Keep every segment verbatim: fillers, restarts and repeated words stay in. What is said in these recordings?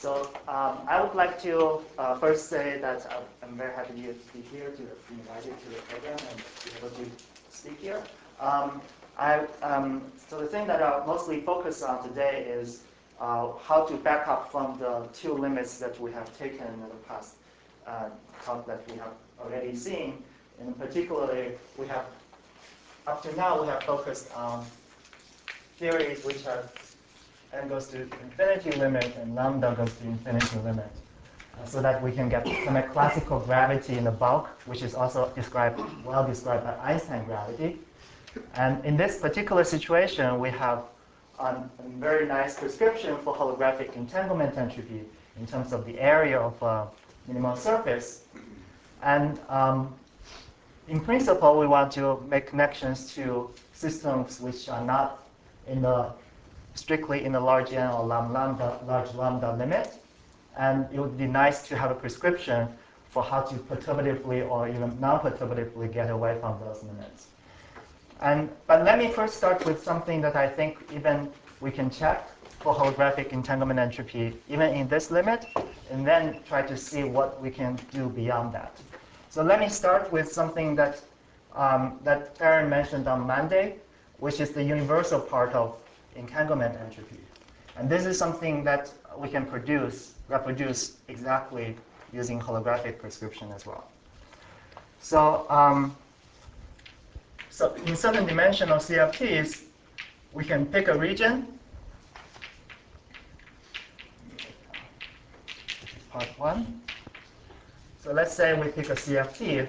So um, I would like to uh, first say that I'm very happy to be here, to be invited to the program and be able to speak here. Um, I, um, so the thing that I'll mostly focus on today is uh, how to back up from the two limits that we have taken in the past uh, talk that we have already seen. And particularly, we have, up to now, we have focused on theories which have n goes to infinity limit and lambda goes to infinity limit, uh, so that we can get some classical gravity in the bulk, which is also described, well described by Einstein gravity. And in this particular situation, we have um, a very nice prescription for holographic entanglement entropy in terms of the area of a minimal surface. And um, in principle, we want to make connections to systems which are not in the strictly in the large n or lambda, large lambda limit. And it would be nice to have a prescription for how to perturbatively or even non-perturbatively get away from those limits. And, but let me first start with something that I think even we can check for holographic entanglement entropy, even in this limit, and then try to see what we can do beyond that. So let me start with something that, um, that Aaron mentioned on Monday, which is the universal part of entanglement entropy. And this is something that we can produce, reproduce exactly using holographic prescription as well. So, um, so in certain dimensional C F Ts, we can pick a region. This is part one. So let's say we pick a C F T.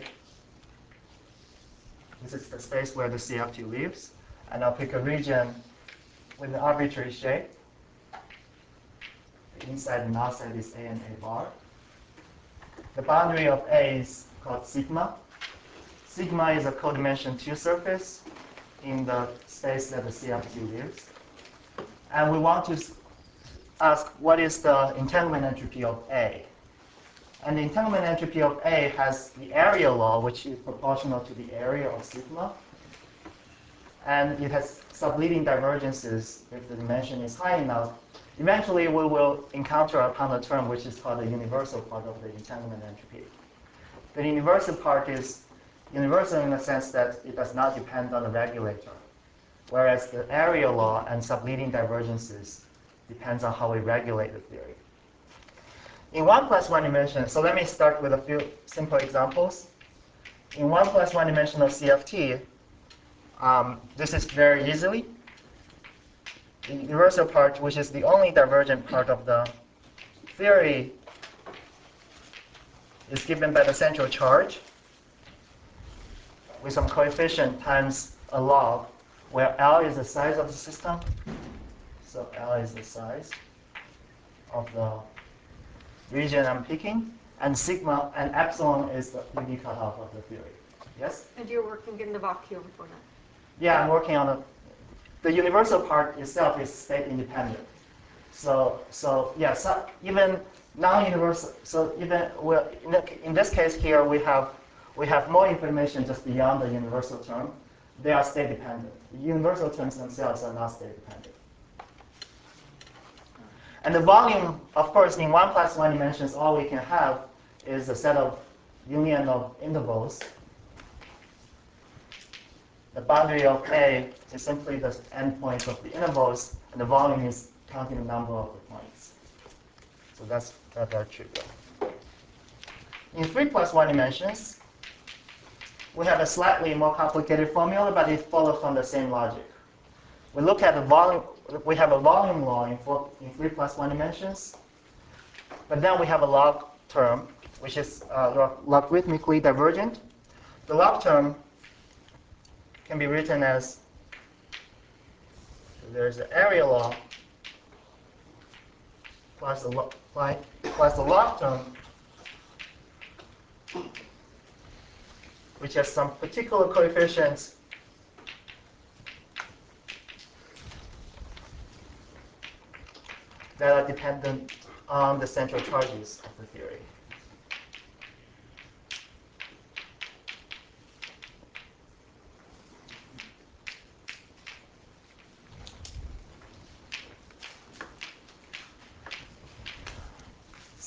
This is the space where the C F T lives. And I'll pick a region with an arbitrary shape. The inside and outside is A and A bar. The boundary of A is called sigma. Sigma is a codimension two surface in the space that the C F T lives. And we want to ask what is the entanglement entropy of A. And the entanglement entropy of A has the area law, which is proportional to the area of sigma. And it has subleading divergences if the dimension is high enough. Eventually, we will encounter upon a term which is called the universal part of the entanglement entropy. The universal part is universal in the sense that it does not depend on the regulator, whereas the area law and subleading divergences depends on how we regulate the theory. In one plus one dimension, so let me start with a few simple examples. In one plus one dimensional C F T, um, this is very easily. The universal part, which is the only divergent part of the theory, is given by the central charge with some coefficient times a log, where L is the size of the system. So L is the size of the region I'm picking, and sigma and epsilon is the unique cutoff of the theory. Yes? And you're working in the vacuum for that? Yeah, I'm working on the the universal part itself is state independent. So so yeah, so even non-universal. So even well, in, the, in this case here, we have we have more information just beyond the universal term. They are state dependent. The universal terms themselves are not state dependent. And the volume, of course, in one plus one dimensions, all we can have is a set of union of intervals. The boundary of A is simply the endpoints of the intervals, and the volume is counting the number of the points. So that's that's our trivial. In three plus one dimensions, we have a slightly more complicated formula, but it follows from the same logic. We look at the volume. We have a volume law in, four, in three plus one dimensions, but then we have a log term, which is uh, logarithmically divergent. The log term can be written as there's the area law plus the log, plus the log term, which has some particular coefficients that are dependent on the central charges of the theory.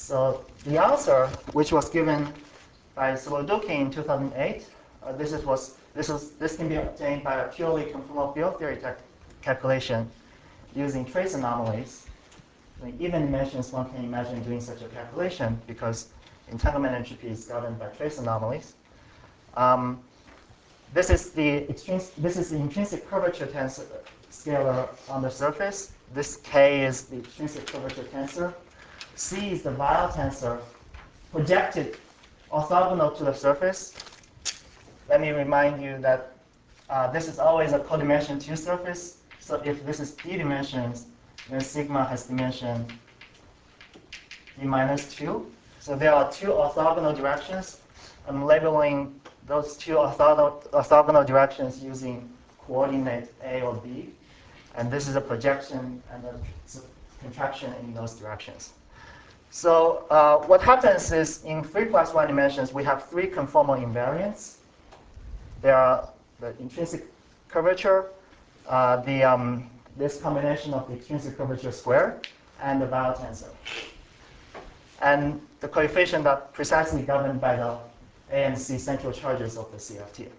So the answer, which was given by Soloduki in two thousand eight, uh, this is was this was this can be obtained by a purely conformal field theory calculation using trace anomalies. In even dimensions, one can imagine doing such a calculation because entanglement entropy is governed by trace anomalies. Um, this is the extrinsic, this is the intrinsic curvature tensor scalar on the surface. This K is the extrinsic curvature tensor. C is the Weyl tensor projected orthogonal to the surface. Let me remind you that uh, this is always a codimension two surface. So if this is d dimensions, then sigma has dimension d minus two. So there are two orthogonal directions. I'm labeling those two orthogonal, orthogonal directions using coordinate A or B. And this is a projection and a contraction in those directions. So uh, what happens is in three plus one dimensions, we have three conformal invariants. There are the intrinsic curvature, uh, the, um, this combination of the extrinsic curvature squared, and the Weyl tensor. And the coefficient are precisely governed by the A and C central charges of the C F T.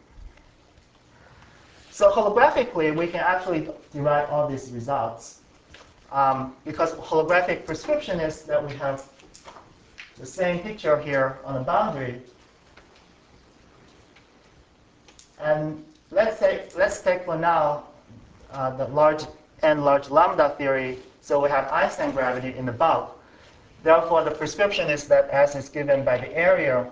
So holographically, we can actually derive all these results. Um, because holographic prescription is that we have the same picture here on the boundary. And let's take, let's take for now uh, the large n large lambda theory. So we have Einstein gravity in the bulk. Therefore, the prescription is that S is given by the area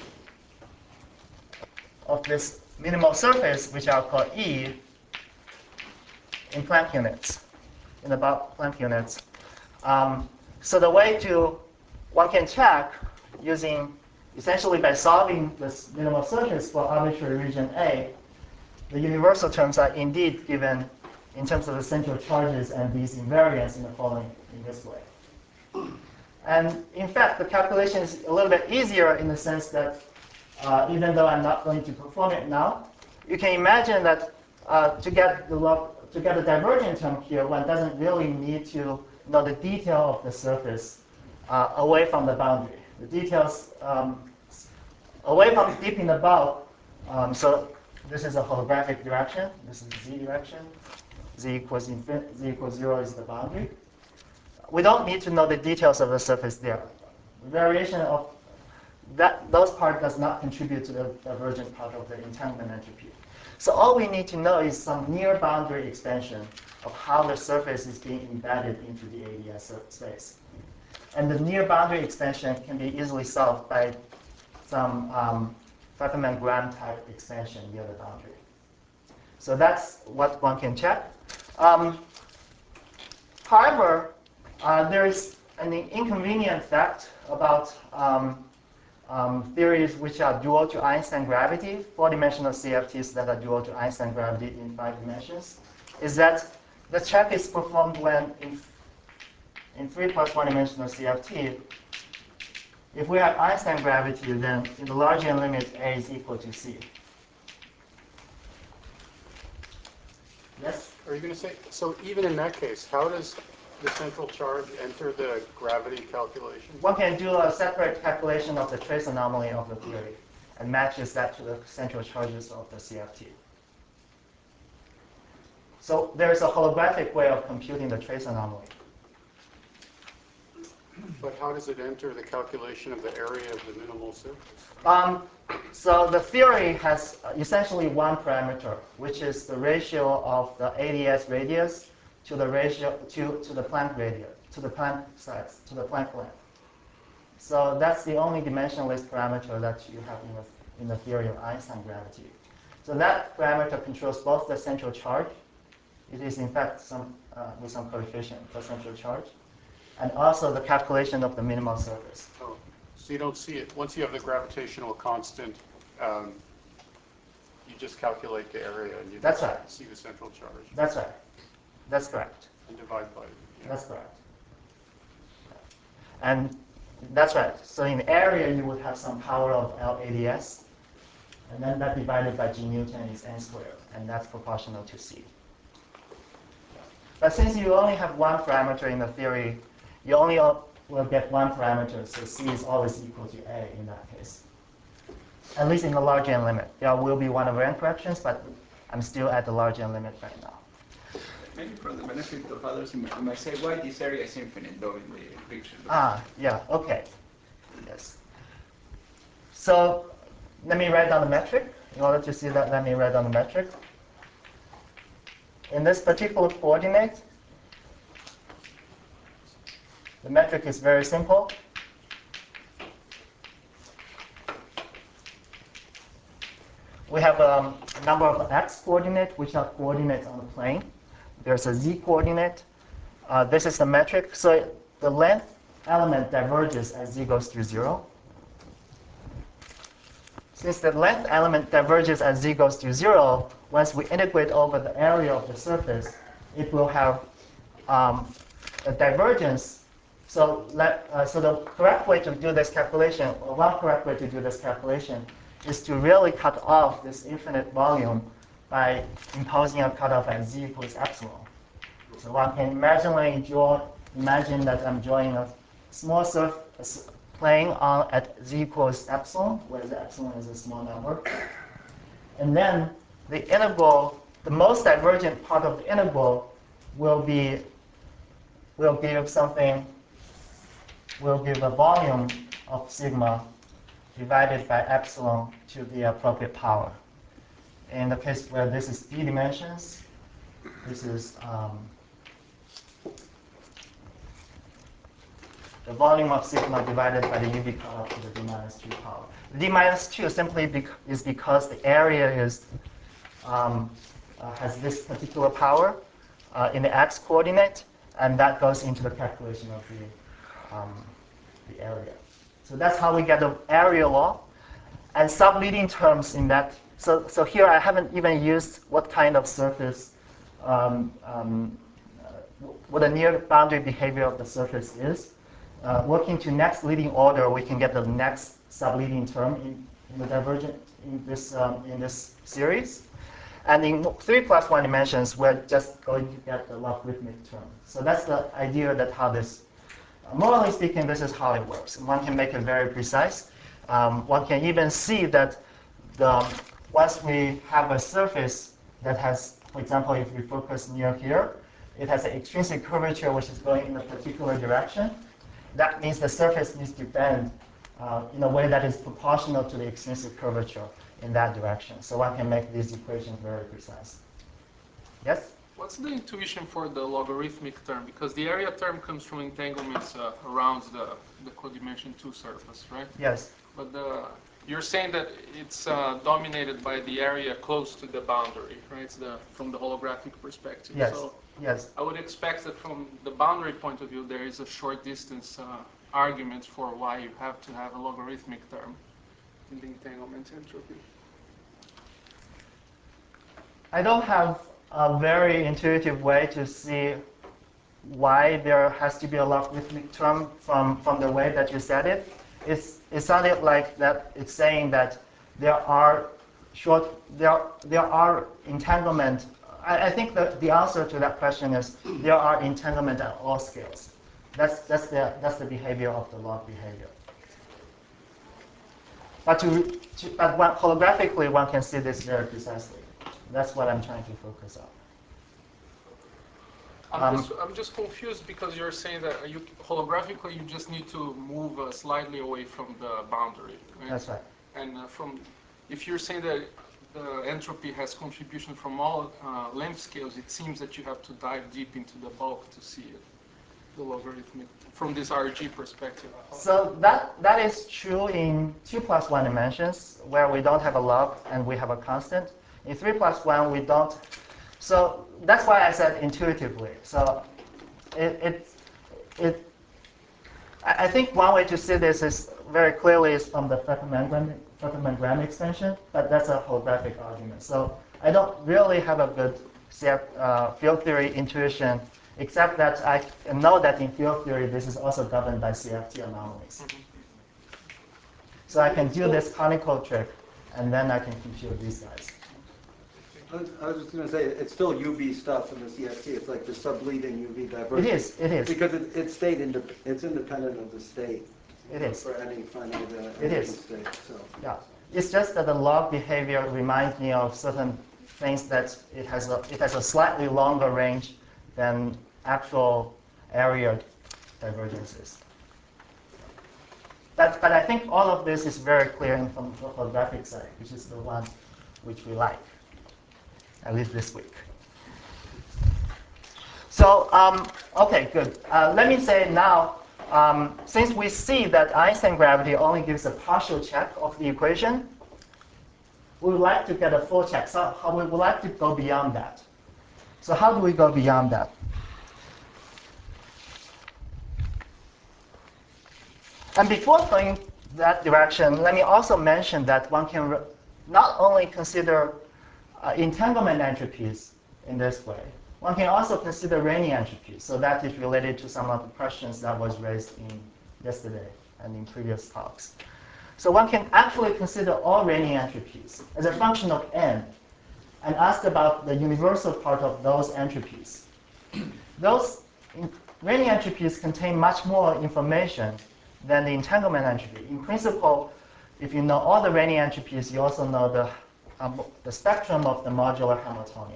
of this minimal surface, which I'll call E, in Planck units, in the bulk Planck units. Um, so the way to, one can check using, essentially by solving this minimal surface for arbitrary region A, the universal terms are indeed given in terms of the central charges and these invariants in the following, in this way. And in fact, the calculation is a little bit easier in the sense that uh, even though I'm not going to perform it now, you can imagine that uh, to get the log, to get a divergent term here, one doesn't really need to know the detail of the surface uh, away from the boundary. The details um, away from deep in the bulk. Um, so this is a holographic direction. This is the z direction. Z equals infinity. Z equals zero is the boundary. We don't need to know the details of the surface there. Variation of that those part does not contribute to the divergent part of the entanglement entropy. So all we need to know is some near boundary extension of how the surface is being embedded into the A D S space. And the near boundary extension can be easily solved by some um, Feynman-Graham type extension near the boundary. So that's what one can check. Um, however, uh, there is an inconvenient fact about um, um, theories which are dual to Einstein gravity, four-dimensional C F Ts that are dual to Einstein gravity in five dimensions, is that the check is performed when in, in three plus one dimensional C F T, if we have Einstein gravity, then in the Largian limit, A is equal to C. Yes? Are you going to say, so even in that case, how does the central charge enter the gravity calculation? One can do a separate calculation of the trace anomaly of the theory and matches that to the central charges of the C F T. So there's a holographic way of computing the trace anomaly. But how does it enter the calculation of the area of the minimal surface? Um, so the theory has essentially one parameter, which is the ratio of the A D S radius to the ratio to, to the Planck radius, to the Planck size, to the Planck length. So that's the only dimensionless parameter that you have in the, in the theory of Einstein gravity. So that parameter controls both the central charge. It is in fact some uh, with some coefficient, the central charge, and also the calculation of the minimal surface. Oh, so you don't see it. Once you have the gravitational constant, um, you just calculate the area and you That's don't right. see the central charge. That's right. That's correct. And divide by it. Yeah. That's correct. And that's right. So in the area, you would have some power of L A D S, and then that divided by G Newton is n squared, and that's proportional to C. But since you only have one parameter in the theory, you only we'll get one parameter, so C is always equal to A in that case. At least in the large N limit. There will be one over N corrections, but I'm still at the large N limit right now. Maybe for the benefit of others, you might say why this area is infinite, though, in the picture. Ah, yeah, okay. Yes. So let me write down the metric. In order to see that, let me write down the metric. In this particular coordinate, the metric is very simple. We have um, a number of x coordinates, which are coordinates on the plane. There's a z coordinate. Uh, this is the metric. So the length element diverges as z goes through zero. Since the length element diverges as z goes through zero, once we integrate over the area of the surface, it will have um, a divergence. So, let, uh, so the correct way to do this calculation, or one correct way to do this calculation, is to really cut off this infinite volume by imposing a cutoff at z equals epsilon. So one can imaginally draw, imagine that I'm drawing a small surface plane on at z equals epsilon, where the epsilon is a small number. And then the integral, the most divergent part of the integral will be, will give something, will give a volume of sigma divided by epsilon to the appropriate power. In the case where this is d dimensions, this is um, the volume of sigma divided by the U V cutoff to the d minus two power. The d minus two simply bec is because the area is um, uh, has this particular power uh, in the x coordinate, and that goes into the calculation of the um, the area. So that's how we get the area law. And subleading terms in that, so, so here I haven't even used what kind of surface, um, um, uh, what the near boundary behavior of the surface is. Uh, working to next leading order, we can get the next subleading term in, in the divergent in this um, in this series. And in three plus one dimensions, we're just going to get the logarithmic term. So that's the idea that how this, uh, morally speaking, this is how it works. And one can make it very precise. Um, one can even see that the, once we have a surface that has, for example, if we focus near here, it has an extrinsic curvature which is going in a particular direction. That means the surface needs to bend uh, in a way that is proportional to the extrinsic curvature in that direction. So one can make these equations very precise. Yes? What's the intuition for the logarithmic term? Because the area term comes from entanglements uh, around the, the codimension two surface, right? Yes. But the, you're saying that it's uh, dominated by the area close to the boundary, right? It's the, from the holographic perspective. Yes. So Yes. I would expect that from the boundary point of view, there is a short distance uh, argument for why you have to have a logarithmic term in the entanglement entropy. I don't have a very intuitive way to see why there has to be a logarithmic term from, from the way that you said it. It's, it sounded like that it's saying that there are short, there, there are entanglement. I, I think that the answer to that question is there are entanglement at all scales. That's, that's, the, that's the behavior of the log behavior. But, to, to, but one, holographically, one can see this very precisely. That's what I'm trying to focus on. I'm, Um, just, I'm just confused because you're saying that you, holographically you just need to move uh, slightly away from the boundary. Right? That's right. And uh, from, if you're saying that the entropy has contribution from all uh, length scales, it seems that you have to dive deep into the bulk to see it, the logarithmic, from this R G perspective. So that, that is true in two plus one dimensions, where we don't have a log and we have a constant. In three plus one, we don't. So that's why I said intuitively. So it, it, it I think one way to see this is very clearly is from the Feynman-Graham extension, but that's a holographic argument. So I don't really have a good C F, uh, field theory intuition, except that I know that in field theory this is also governed by C F T anomalies. So I can do this conical trick, and then I can compute these guys. I was, I was just going to say, it's still U V stuff in the C F T. It's like the subleading U V diversity. It is, it is. Because it, it's state indep it's independent of the state. It is. For any finite uh, It energy is. state. So. Yeah. It's just that the log behavior reminds me of certain things that it has a, it has a slightly longer range than actual area divergences. But, but I think all of this is very clear in from the photographic side, which is the one which we like, at least this week. So, um, okay, good. Uh, let me say now, um, since we see that Einstein gravity only gives a partial check of the equation, we would like to get a full check. So how we would like to go beyond that. So how do we go beyond that? And before going that direction, let me also mention that one can not only consider uh, entanglement entropies in this way, one can also consider Rayleigh entropies. So that is related to some of the questions that was raised in yesterday and in previous talks. So one can actually consider all Rayleigh entropies as a function of n and ask about the universal part of those entropies. Those Rayleigh entropies contain much more information than the entanglement entropy. In principle, if you know all the Rayleigh entropies, you also know the, um, the spectrum of the modular Hamiltonian.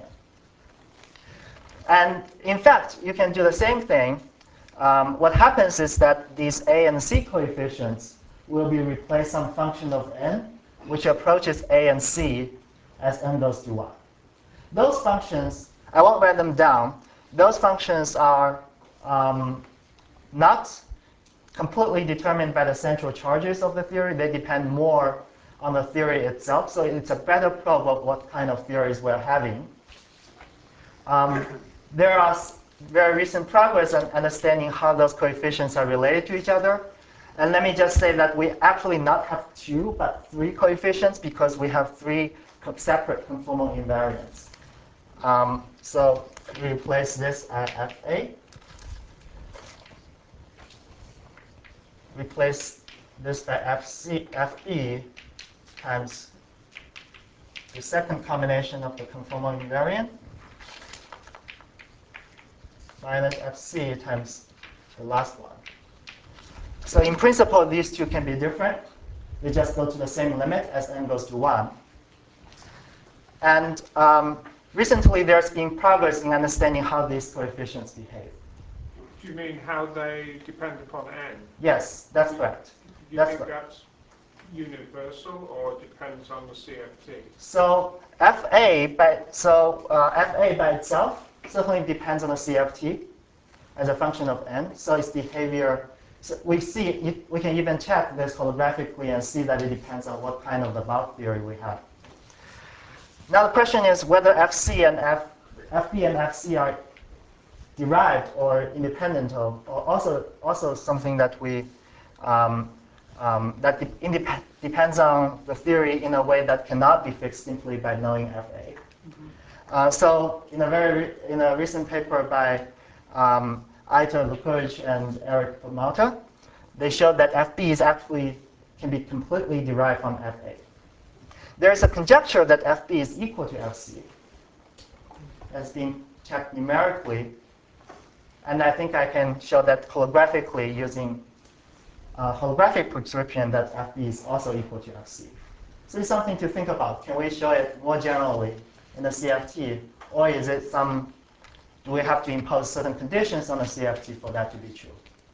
And in fact, you can do the same thing. Um, what happens is that these A and C coefficients will be replaced some function of n, which approaches A and C as n goes to one. Those functions, I won't write them down. Those functions are um, not completely determined by the central charges of the theory. They depend more on the theory itself. So it's a better probe of what kind of theories we're having. Um, there are very recent progress on understanding how those coefficients are related to each other. And let me just say that we actually not have two, but three coefficients because we have three separate conformal invariants. Um, so we replace this at F A. Replace this by F C, F B times the second combination of the conformal invariant minus F C times the last one. So in principle, these two can be different. They just go to the same limit as n goes to one. And um, recently, there's been progress in understanding how these coefficients behave. Do you mean how they depend upon n? Yes, that's correct. Do you that's think correct. that's universal or depends on the C F T? So F A by so uh, F A by itself certainly depends on the C F T as a function of n. So its behavior. So we see we can even check this holographically and see that it depends on what kind of the bulk theory we have. Now the question is whether F C and F, FB and F C are derived or independent of, or also also something that we um, um, that de depends on the theory in a way that cannot be fixed simply by knowing F A. Mm-hmm. uh, so in a very in a recent paper by um, Aitor Lepage and Eric Malta, they showed that F B is actually can be completely derived from F A. There's a conjecture that F B is equal to F C. That's being checked numerically. And I think I can show that holographically using a holographic prescription that F B is also equal to F C. So it's something to think about. Can we show it more generally in the C F T? Or is it some, do we have to impose certain conditions on the C F T for that to be true?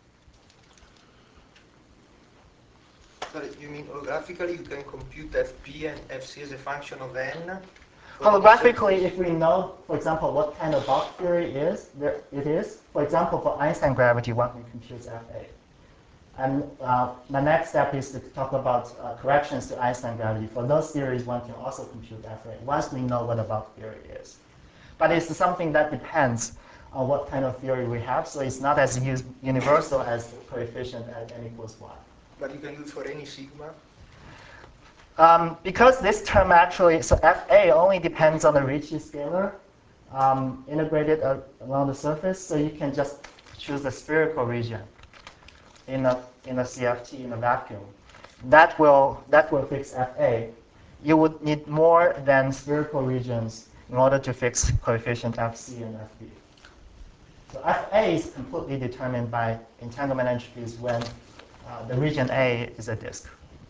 Sorry, you mean holographically you can compute F P and F C as a function of n? Holographically, if we know, for example, what kind of bulk theory is there it is, for example, for Einstein gravity, one can compute F A. And uh, my next step is to talk about uh, corrections to Einstein gravity. For those theories, one can also compute F A once we know what a bulk theory is. But it's something that depends on what kind of theory we have, so it's not as universal as the coefficient at n equals one. But you can do it for any sigma? Um, because this term actually, so F A only depends on the Ricci scalar um, integrated uh, along the surface, so you can just choose the spherical region in a in a C F T in a vacuum. That will that will fix F A. You would need more than spherical regions in order to fix coefficient F C and F B. So F A is completely determined by entanglement entropys when uh, the region A is a disk.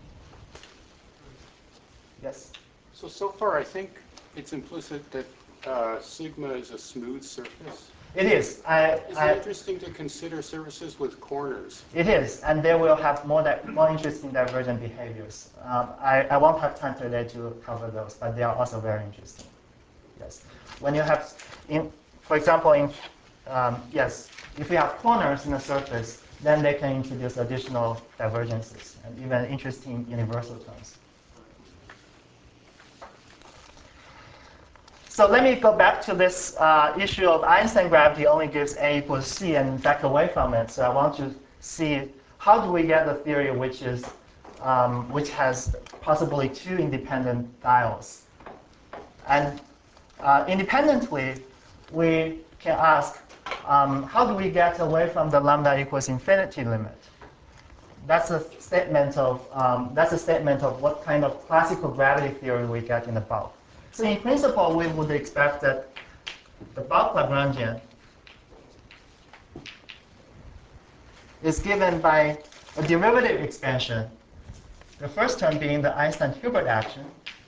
Yes? So, so far I think it's implicit that uh, sigma is a smooth surface. It is. I, Is I, it interesting to consider surfaces with corners? It is, and they will have more, di more interesting divergent behaviors. Um, I, I won't have time today to cover those, but they are also very interesting. Yes. When you have, in, for example, in um, yes, if you have corners in the surface, then they can introduce additional divergences and even interesting universal terms. So let me go back to this uh, issue of Einstein gravity only gives A equals C and back away from it. So I want to see how do we get a theory which is um, which has possibly two independent dials. And uh, independently, we can ask um, how do we get away from the lambda equals infinity limit? That's a statement of um, that's a statement of what kind of classical gravity theory we get in the bulk. So in principle, we would expect that the bulk Lagrangian is given by a derivative expansion, the first term being the Einstein-Hilbert action.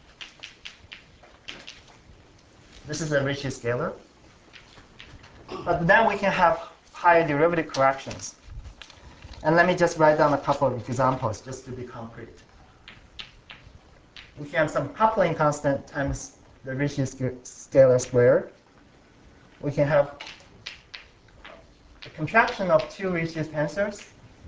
This is a Ricci scalar. But then we can have higher derivative corrections. And let me just write down a couple of examples just to be concrete. We can have some coupling constant times the Ricci scalar squared. We can have a contraction of two Ricci tensors.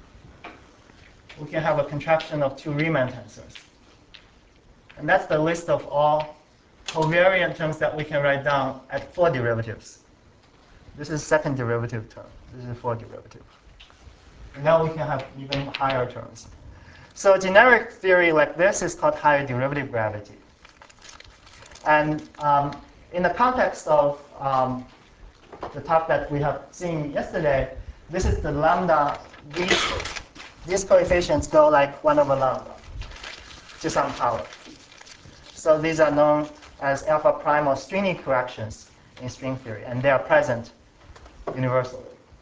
We can have a contraction of two Riemann tensors. And that's the list of all covariant terms that we can write down at four derivatives. This is second derivative term. This is fourth derivative. And now we can have even higher terms. So a generic theory like this is called higher derivative gravity. And um, in the context of um, the talk that we have seen yesterday, this is the lambda. These, these coefficients go like one over lambda to some power. So these are known as alpha prime or stringy corrections in string theory, and they are present universally.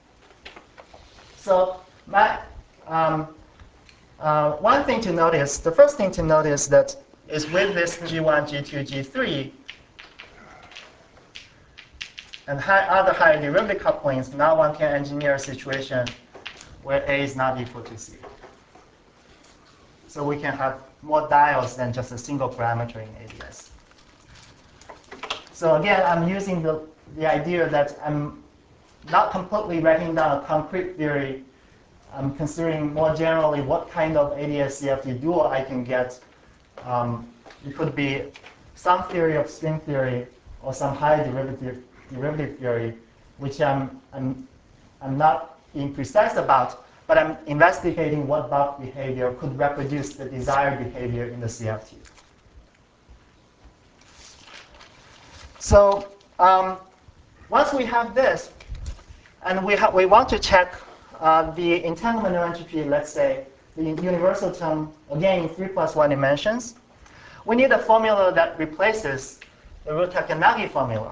So my, um, uh, one thing to notice, the first thing to notice that is with this G one, G two, G three, and high, other higher derivative couplings, now one can engineer a situation where A is not equal to C. So we can have more dials than just a single parameter in A D S. So again, I'm using the, the idea that I'm not completely writing down a concrete theory. I'm considering more generally what kind of A D S C F T dual I can get. Um, it could be some theory of string theory or some high derivative derivative theory, which I'm, I'm, I'm not being precise about, but I'm investigating what bulk behavior could reproduce the desired behavior in the C F T. So um, once we have this, and we, ha we want to check uh, the entanglement entropy, let's say, the universal term, again, in three plus one dimensions, we need a formula that replaces the Rota-Kannagi formula.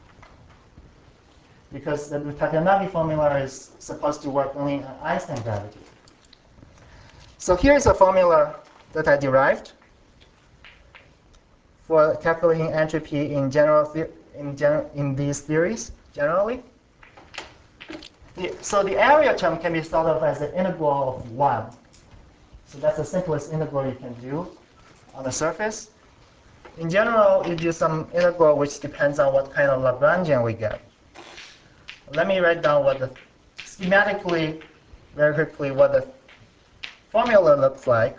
Because the Rota-Kannagi formula is supposed to work only in Einstein gravity. So here's a formula that I derived for calculating entropy in general in, gen in these theories generally. The, so the area term can be thought of as the integral of one. So that's the simplest integral you can do on the surface. In general, you do some integral which depends on what kind of Lagrangian we get. Let me write down what the schematically, very quickly, what the formula looks like.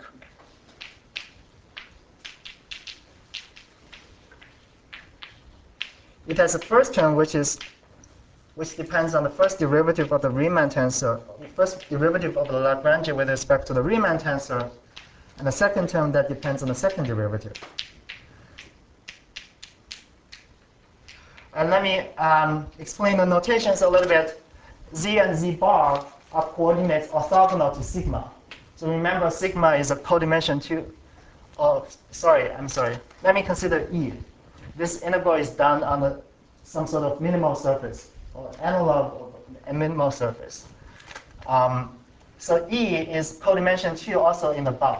It has a first term which is which depends on the first derivative of the Riemann tensor, first derivative of the Lagrangian with respect to the Riemann tensor, and the second term that depends on the second derivative. And let me um, explain the notations a little bit. Z and Z bar are coordinates orthogonal to sigma. So remember, sigma is a codimension two. Oh, sorry, I'm sorry. Let me consider E. this integral is done on a, some sort of minimal surface, or analog of a minimal surface. Um, so E is codimension two also in the bulk.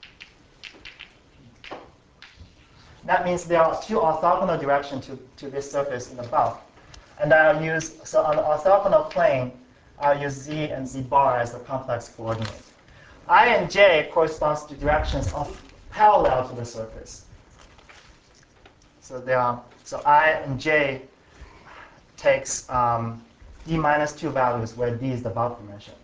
That means there are two orthogonal directions to, to this surface in the bulk. And I'll use, so on the orthogonal plane, I'll use Z and Z bar as the complex coordinate. I and J corresponds to directions of parallel to the surface. So there are, so I and J takes um, D minus two values where D is the bulk dimension.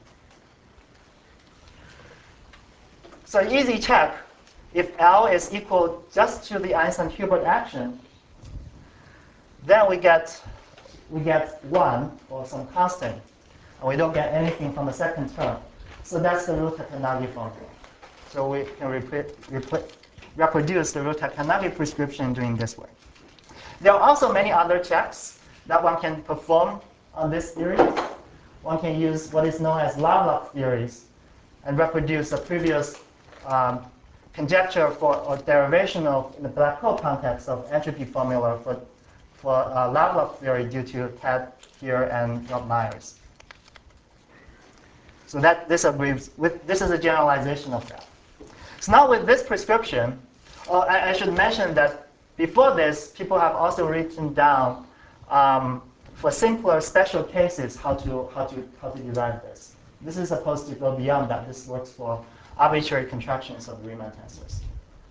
So easy check. If L is equal just to the Einstein-Hilbert action, then we get we get one or some constant, and we don't get anything from the second term. So that's the Rota-Kannagi formula. So we can repre repre reproduce the Rota-Kannagi prescription doing this way. There are also many other checks that one can perform on this theory. One can use what is known as Lovelock theories and reproduce a previous um, conjecture for or derivation of in the black hole context of entropy formula for for uh, Lovelock theory due to Ted here and Rob Myers. So that this agrees with this is a generalization of that. So now with this prescription, oh, I, I should mention that before this, people have also written down um, for simpler special cases how to how to how to derive this. This is supposed to go beyond that. This works for arbitrary contractions of Riemann tensors.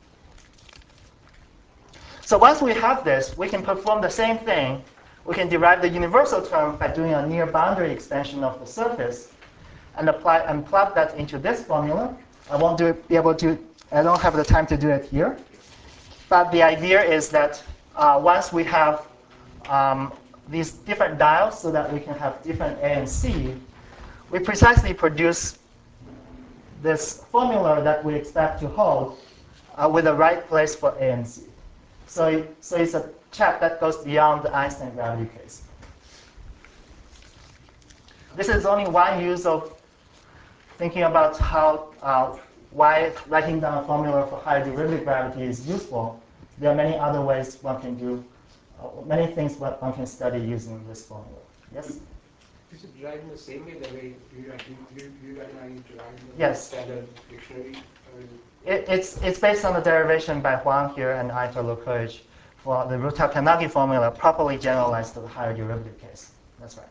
So once we have this, we can perform the same thing. We can derive the universal term by doing a near boundary extension of the surface and apply and plug that into this formula. I won't do it, be able to, I don't have the time to do it here. But the idea is that uh, once we have um, these different dials so that we can have different A and C, we precisely produce this formula that we expect to hold uh, with the right place for A and C. So, so it's a check that goes beyond the Einstein gravity case. This is only one use of thinking about how uh, why writing down a formula for higher derivative gravity is useful. There are many other ways one can do, uh, many things what one can study using this formula. Yes? Is it derived in the same way, the way you guys are deriving the Yes. standard dictionary? Or is it It, it's, it's based on the derivation by Huang here and Aitor Lukovic for the Rota-Kannagi formula properly generalized to the higher derivative case. That's right.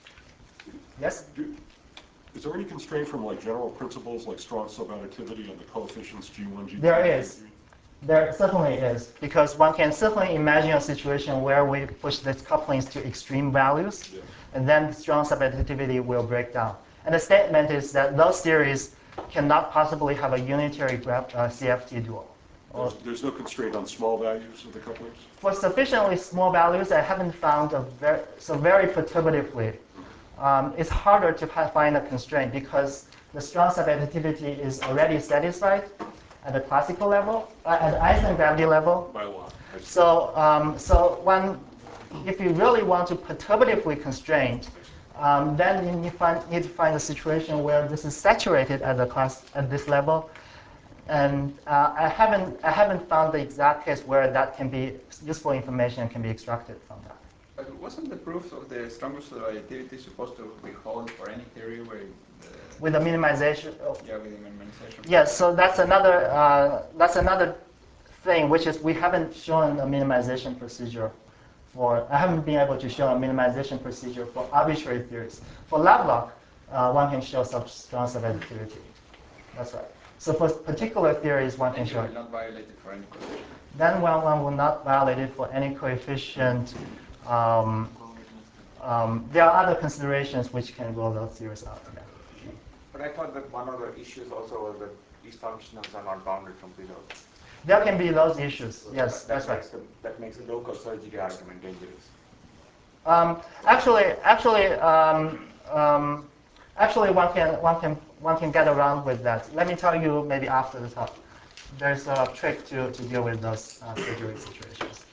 Yes? Is there any constraint from like general principles like strong subadditivity on the coefficients G one, G two? There is. There certainly is, because one can certainly imagine a situation where we push these couplings to extreme values, Yeah. and then strong subadditivity will break down. And the statement is that those theories cannot possibly have a unitary uh, C F T dual. There's, there's no constraint on small values of the couplings? For sufficiently small values, I haven't found a very, so very perturbatively. Um, it's harder to find a constraint because the strong subadditivity is already satisfied at the classical level, uh, at the Einstein gravity level. By a lot. So, um, so when, if you really want to perturbatively constrain, um, then you need, find, need to find a situation where this is saturated at the class at this level. And uh, I haven't I haven't found the exact case where that can be useful information can be extracted from that. But wasn't the proof of the stronger subadditivity supposed to be held for any theory where the, With the minimization. Oh, yeah, with the minimization? yes, so that's another uh, that's another thing, which is we haven't shown a minimization procedure for. I haven't been able to show a minimization procedure for arbitrary theories. For Lovelock, uh, one can show such strong subadditivity. That's right. So for particular theories, one can And you show will it. not violate it for any coefficient. Then one, one will not violate it for any coefficient. Um, um, there are other considerations which can rule those theories out. Yeah. But I thought that one of the issues also was that these functions are not bounded from below. There can be those issues. So Yes, that, that's that right. makes the, that makes the local surgery argument dangerous. Um, actually, actually, um, um, actually, one can one can one can get around with that. Let me tell you maybe after the talk. There's a trick to to deal with those uh, surgery situations.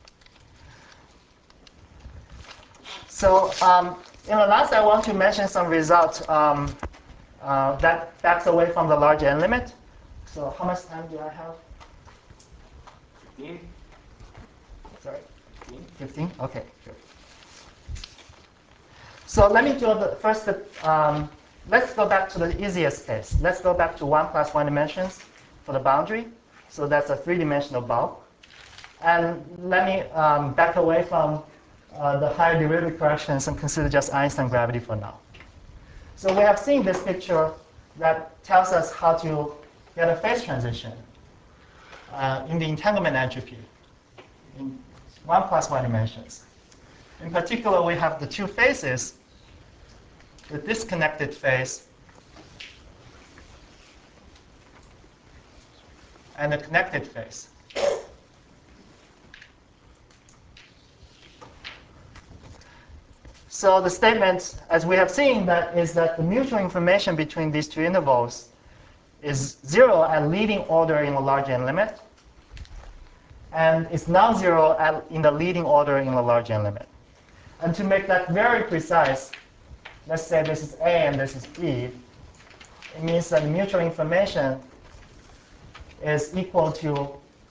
So, um, in the last, I want to mention some results um, uh, that backs away from the large N limit. So, how much time do I have? fifteen? Sorry, fifteen? Okay, sure. So let me do the first, um, let's go back to the easiest case. Let's go back to one plus one dimensions for the boundary. So that's a three-dimensional bulk. And let me um, back away from uh, the higher derivative corrections and consider just Einstein gravity for now. So we have seen this picture that tells us how to get a phase transition uh, in the entanglement entropy in one plus one dimensions. In particular, we have the two phases, the disconnected phase and the connected phase. So the statement, as we have seen, that is that the mutual information between these two intervals is zero at leading order in the large n limit, and it's non-zero at, in the leading order in the large n limit. And to make that very precise, let's say this is A and this is B. It means that the mutual information is equal to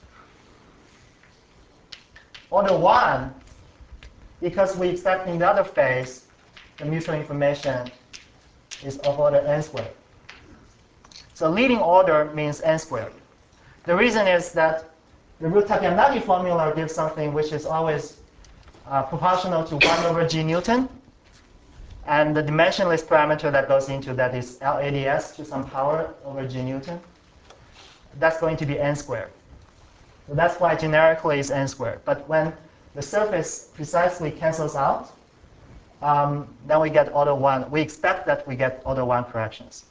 order one, because we expect in the other phase the mutual information is of order n squared. So leading order means n squared. The reason is that the Ryu-Takayanagi formula gives something which is always uh, proportional to one over g Newton. And the dimensionless parameter that goes into that is L A D S to some power over g Newton. That's going to be n squared. So that's why generically it's n squared. But when the surface precisely cancels out, um, then we get order one. We expect that we get order one corrections.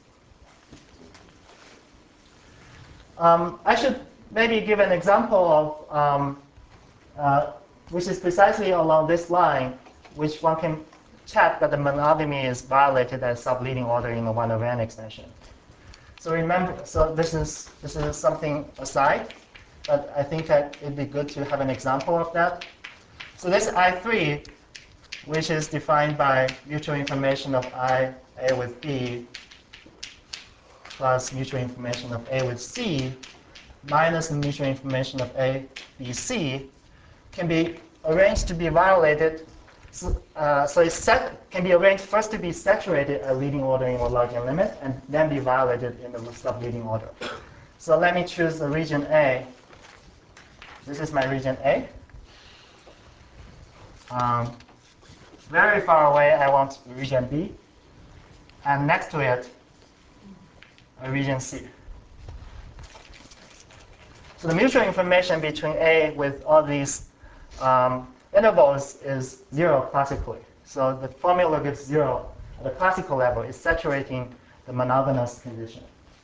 Um, I should maybe give an example of, um, uh, which is precisely along this line, which one can check that the monogamy is violated as subleading order in the one over n extension. So remember, so this is this is something aside, but I think that it'd be good to have an example of that. So this I three, which is defined by mutual information of I A with B plus mutual information of A with C minus the mutual information of A, B, C, can be arranged to be violated. So, uh, so it set, can be arranged first to be saturated at leading order in the large n limit, and then be violated in the subleading order. So let me choose the region A. This is my region A. Um, very far away, I want region B. And next to it, a region C. So the mutual information between A with all these um, intervals is zero classically. So the formula gives zero at the classical level. It's saturating the monogamous condition.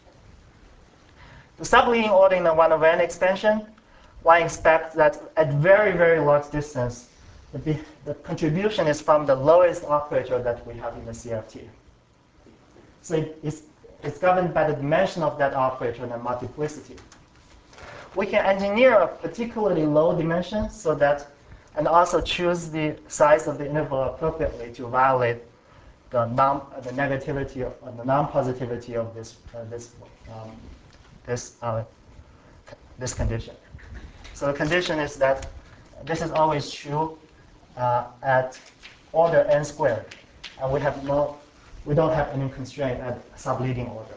The subleading order in the one over n expansion, one expects that at very, very large distance, the, the contribution is from the lowest operator that we have in the C F T. So it, it's, it's governed by the dimension of that operator and the multiplicity. We can engineer a particularly low dimension so that, and also choose the size of the interval appropriately to violate the non, the negativity of uh, the non-positivity of this uh, this um, this uh, this condition. So the condition is that this is always true uh, at order n squared, and we have no, we don't have any constraint at subleading order.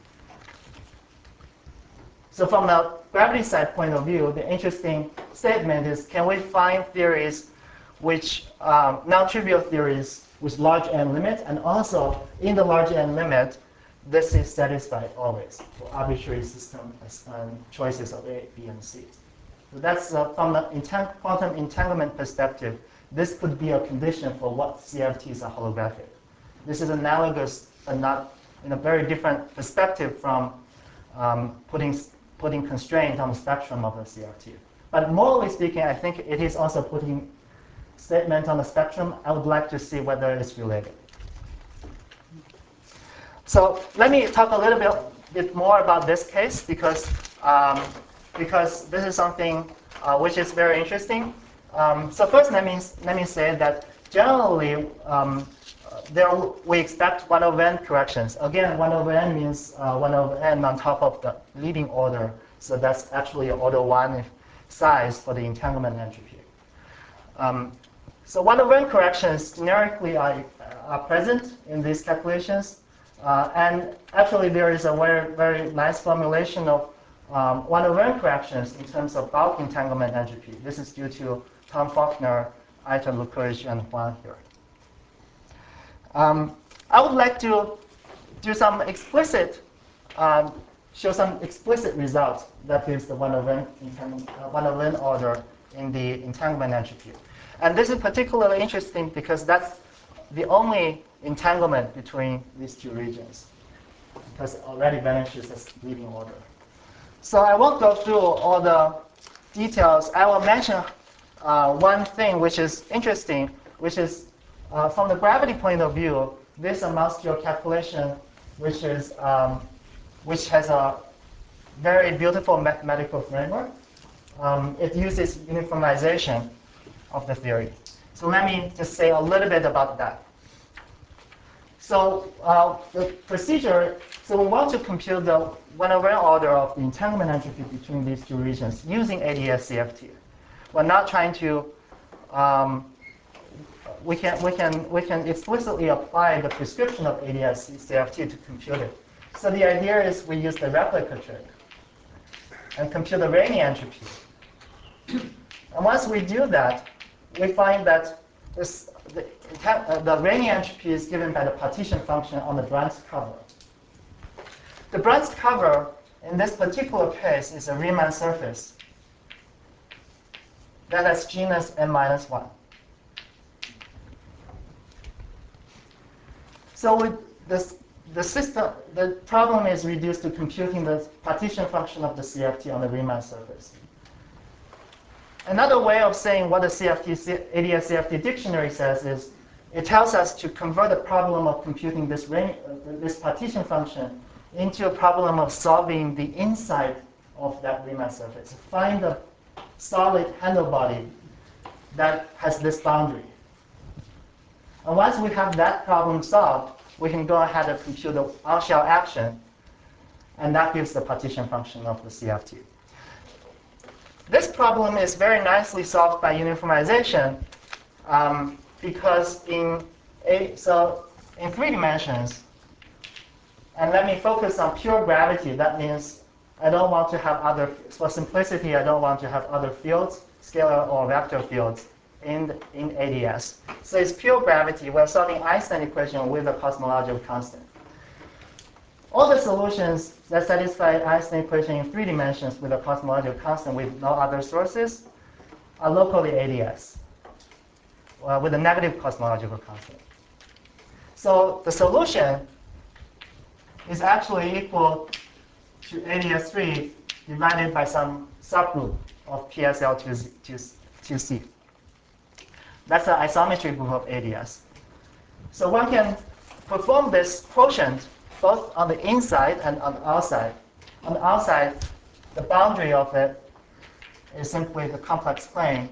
So from the gravity side point of view, the interesting statement is, can we find theories which, um, non-trivial theories with large n limit, and also in the large n limit, this is satisfied always for arbitrary system and choices of A, B, and C. So that's uh, from the entang quantum entanglement perspective, this could be a condition for what C F Ts are holographic. This is analogous, but not in a very different perspective from um, putting putting constraint on the spectrum of the C F T. But morally speaking, I think it is also putting statement on the spectrum. I would like to see whether it's related. So let me talk a little bit, bit more about this case, because um, because this is something uh, which is very interesting. Um, so first, let me let me say that generally um, there we expect one over n corrections. Again, one over n means uh, one over n on top of the leading order. So that's actually order one size for the entanglement entropy. Um, so one over n corrections generically are, are present in these calculations. Uh, and actually, there is a very, very nice formulation of um, one over n corrections in terms of bulk entanglement entropy. This is due to Tom Faulkner, Ita Lukovic, and Huang here. Um, I would like to do some explicit, um, show some explicit results that gives the one over n, uh, one over n order in the entanglement entropy. And this is particularly interesting because that's the only entanglement between these two regions, because it already vanishes as leading order. So I won't go through all the details. I will mention uh, one thing which is interesting, which is uh, from the gravity point of view, this amounts to a calculation which is um, which has a very beautiful mathematical framework. Um, it uses uniformization of the theory. So let me just say a little bit about that. So uh, the procedure, so we want to compute the one over n order of the entanglement entropy between these two regions using A D S C F T. We're not trying to, um, we can we can we can explicitly apply the prescription of A D S C F T to compute it. So the idea is we use the replica trick and compute the Rayleigh entropy. And once we do that, we find that this, the, uh, the Rayleigh entropy is given by the partition function on the Brandt's cover. The Brandt's cover, in this particular case, is a Riemann surface that has genus n minus one. So with this, the system, the problem is reduced to computing the partition function of the C F T on the Riemann surface. Another way of saying what the C F T, A D S C F T dictionary says is it tells us to convert the problem of computing this, ring, uh, this partition function into a problem of solving the inside of that Riemann surface. Find a solid handle body that has this boundary. And once we have that problem solved, we can go ahead and compute the on-shell action, and that gives the partition function of the C F T. This problem is very nicely solved by uniformization um, because in a, so in three dimensions, and let me focus on pure gravity. That means I don't want to have other, for simplicity, I don't want to have other fields, scalar or vector fields in, in A D S. So it's pure gravity. We're solving Einstein equation with a cosmological constant. All the solutions that satisfy Einstein equation in three dimensions with a cosmological constant with no other sources are locally A D S uh, with a negative cosmological constant. So the solution is actually equal to A D S three divided by some subgroup of P S L two C. That's the isometry group of A D S. So one can perform this quotient both on the inside and on the outside. On the outside, the boundary of it is simply the complex plane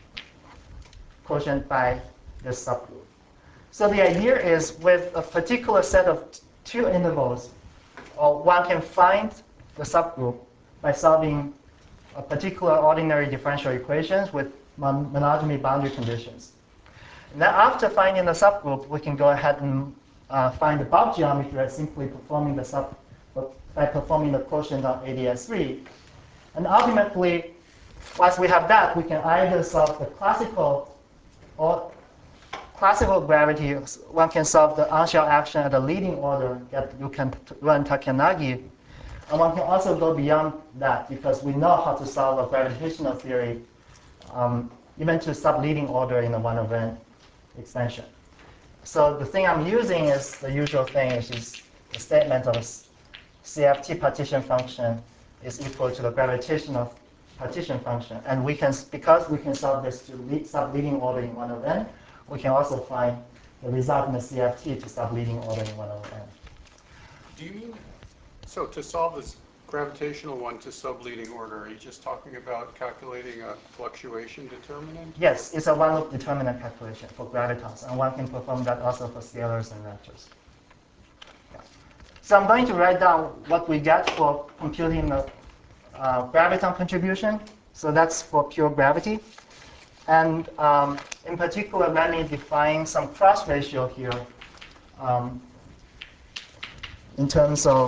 quotient by this subgroup. So the idea is with a particular set of two intervals, or one can find the subgroup by solving a particular ordinary differential equations with mon monogamy boundary conditions. And then after finding the subgroup, we can go ahead and uh, find the bulk geometry by simply performing the sub by performing the quotient on A D S three. And ultimately, once we have that, we can either solve the classical or classical gravity. One can solve the on-shell action at a leading order that you can run Takanagi. And one can also go beyond that because we know how to solve a gravitational theory um, even to sub-leading order in the one over n extension. So the thing I'm using is the usual thing, which is the statement of a C F T partition function is equal to the gravitational partition function. And we can, because we can solve this to sub-leading order in one over n, we can also find the result in the C F T to sub-leading order in one over n. Do you mean, so to solve this gravitational one to sub-leading order, are you just talking about calculating a fluctuation determinant? Yes, it's a one-loop determinant calculation for gravitons, and one can perform that also for scalars and vectors. Yeah. So I'm going to write down what we get for computing the uh, graviton contribution. So that's for pure gravity. And um, in particular, let me define some cross ratio here um, in terms of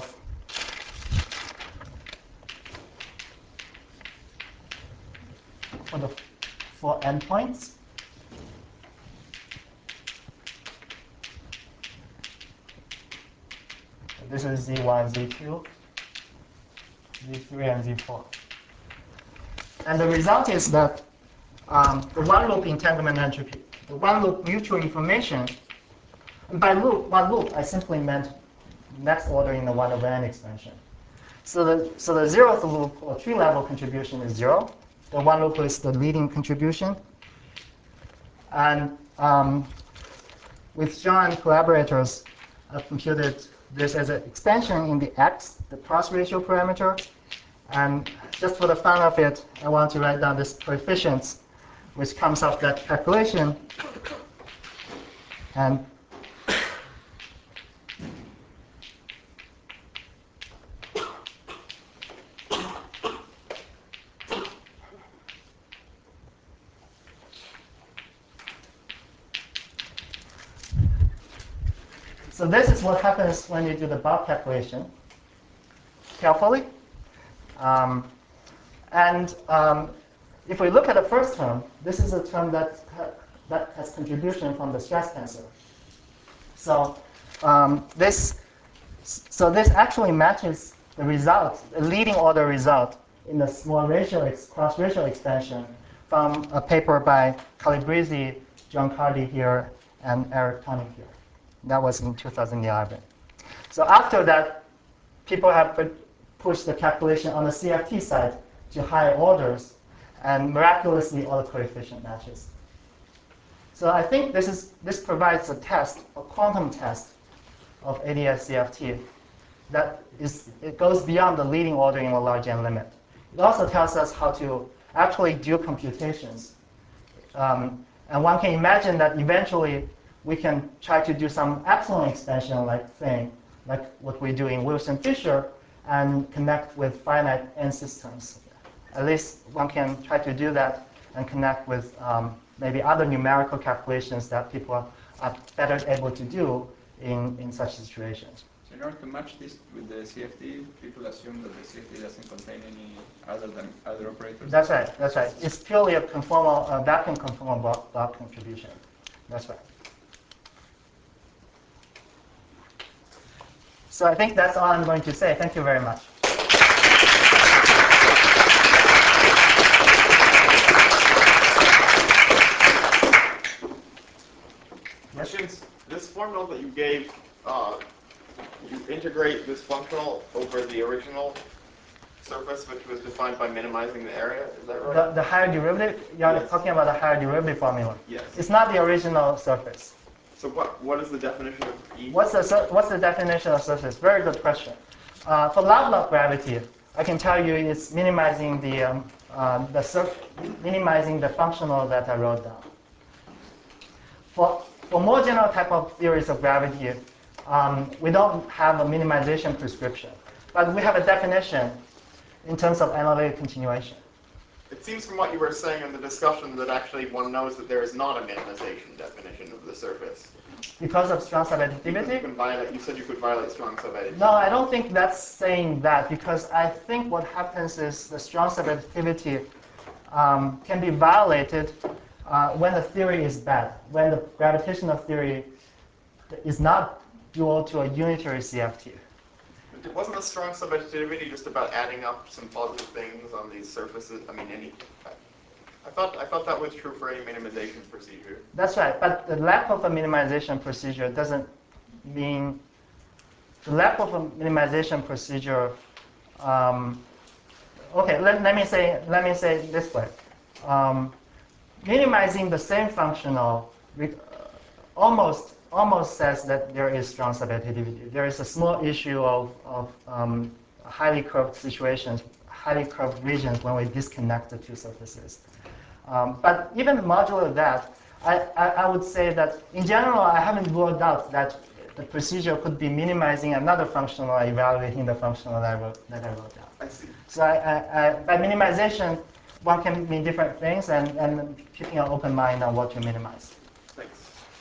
for the for endpoints. This is Z one, Z two, Z three, and Z four. And the result is that um, the one loop entanglement entropy, the one loop mutual information, and by loop, one loop, I simply meant next order in the one over n expansion. So the, so the zeroth loop or tree level contribution is zero. The one loop is the leading contribution. And um, with John and collaborators, I've computed this as an expansion in the x, the cross ratio parameter. And just for the fun of it, I want to write down this coefficients, which comes off that calculation. And so this is what happens when you do the bulk calculation carefully. Um, and um, if we look at the first term, this is a term that, ha that has contribution from the stress tensor. So um, this, so this actually matches the result, the leading order result in the small ratio cross ratio expansion from a paper by Calabrese, John Cardy here, and Eric Tunney here. That was in two thousand eleven. So after that, people have pushed the calculation on the C F T side to higher orders, and miraculously all the coefficient matches. So I think this is this provides a test, a quantum test of A D S C F T that is it goes beyond the leading order in a large n limit. It also tells us how to actually do computations, um, and one can imagine that eventually we can try to do some epsilon expansion like thing, like what we do in Wilson-Fisher, and connect with finite n systems. At least one can try to do that and connect with um, maybe other numerical calculations that people are, are better able to do in, in such situations. So in order to match this with the C F T, people assume that the C F T doesn't contain any other than other operators? That's right, that's right. It's purely a conformal, uh, vacuum conformal block, block contribution. That's right. So I think that's all I'm going to say. Thank you very much. Questions? This formula that you gave, uh, you integrate this functional over the original surface, which was defined by minimizing the area. Is that right? The, the higher derivative, you're Yes. talking about the higher derivative formula. Yes. It's not the original surface. So what what is the definition of E? What's the, what's the definition of surface? Very good question. Uh, for Lovelock gravity, I can tell you it's minimizing the, um, uh, the surf, minimizing the functional that I wrote down. For, for more general type of theories of gravity, um, we don't have a minimization prescription. But we have a definition in terms of analytic continuation. It seems from what you were saying in the discussion that actually one knows that there is not a minimization definition of the surface. Because of strong Because subadditivity? you can violate, you said you could violate strong subadditivity. No, I don't think that's saying that, because I think what happens is the strong subadditivity um, can be violated uh, when the theory is bad, when the gravitational theory is not dual to a unitary C F T. It wasn't the strong subadditivity just about adding up some positive things on these surfaces? I mean, any. I thought I thought that was true for any minimization procedure. That's right, but the lack of a minimization procedure doesn't mean the lack of a minimization procedure. Um, okay, let, let me say let me say it this way. Um, minimizing the same functional uh, almost almost says that there is strong subadditivity. There is a small issue of, of um, highly curved situations, highly curved regions when we disconnect the two surfaces. Um, but even modulo that, I, I, I would say that in general, I haven't ruled out that the procedure could be minimizing another functional or evaluating the functional that I wrote, that I wrote down. I see. So I, I, I, by minimization, one can mean different things, and, and keeping an open mind on what to minimize. Thanks.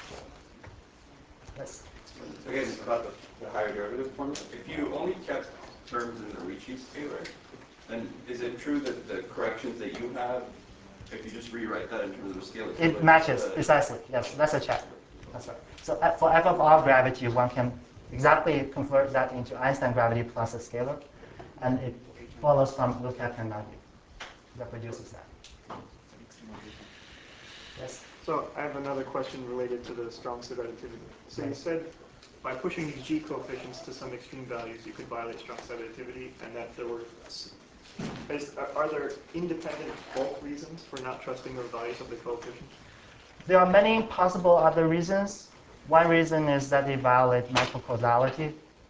Yes. Again, about the, the higher derivative formula, if you only kept terms in the Ricci scalar, then is it true that the corrections that you have, if you just rewrite that in terms of the scalar, It matches, uh, precisely, yes, that's a check. That's right. So uh, for f of r gravity, one can exactly convert that into Einstein gravity plus a scalar, and it follows from Lefebvre value that produces that. Yes? So I have another question related to the strong subadditivity. So you said by pushing these g coefficients to some extreme values, you could violate strong subadditivity, and that there were, is, are there independent bulk reasons for not trusting the values of the coefficients? There are many possible other reasons. One reason is that they violate microcausality.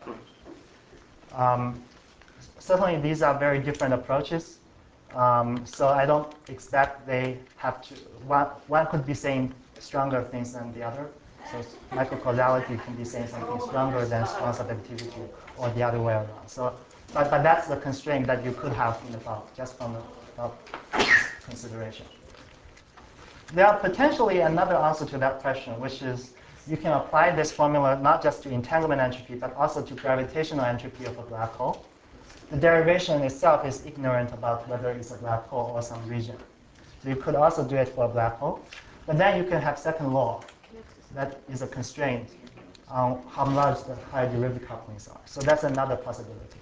Um, certainly, these are very different approaches. Um, so I don't expect they have to, one, one could be saying stronger things than the other. So microcausality can be saying something stronger than strong subjectivity or the other way around. So, but, but that's the constraint that you could have in the bulk, just from the bulk consideration. There are potentially another answer to that question, which is you can apply this formula not just to entanglement entropy, but also to gravitational entropy of a black hole. The derivation itself is ignorant about whether it's a black hole or some region. So you could also do it for a black hole. But then you can have second law. That is a constraint on how large the high derivative couplings are. So that's another possibility.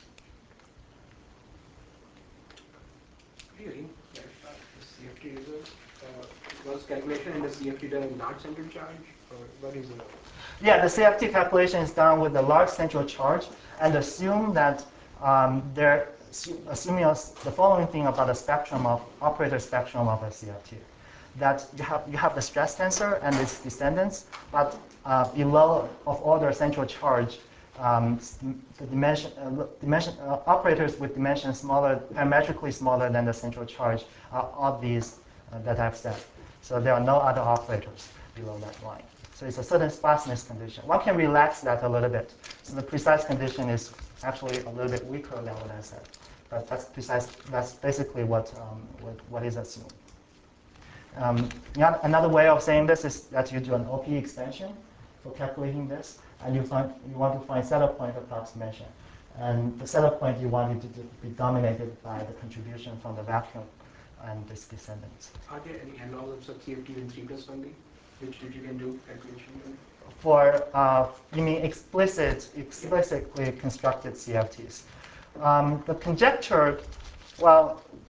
Really? The C F T is a, uh, was calculation in the C F T done in large central charge? Or what is it? Yeah, the C F T calculation is done with a large central charge, and assume that um, they're assuming us the following thing about the spectrum of operator spectrum of a C F T. That you have you have the stress tensor and its descendants, but uh, below of order central charge, um, the dimension, uh, dimension uh, operators with dimensions smaller, parametrically smaller than the central charge are all these uh, that I've said. So there are no other operators below that line. So it's a certain sparseness condition. One can relax that a little bit. So the precise condition is actually a little bit weaker than what I said, but that's precise. That's basically what um, what, what is assumed. Um, another way of saying this is that you do an O P extension for calculating this, and you find you want to find setup point approximation, and the setup point you want it to be dominated by the contribution from the vacuum and this descendants. Are there any analogs of C F T in three plus one D, which you can do calculation on? For uh, you mean explicit, explicitly constructed C F Ts? Um, the conjecture, well,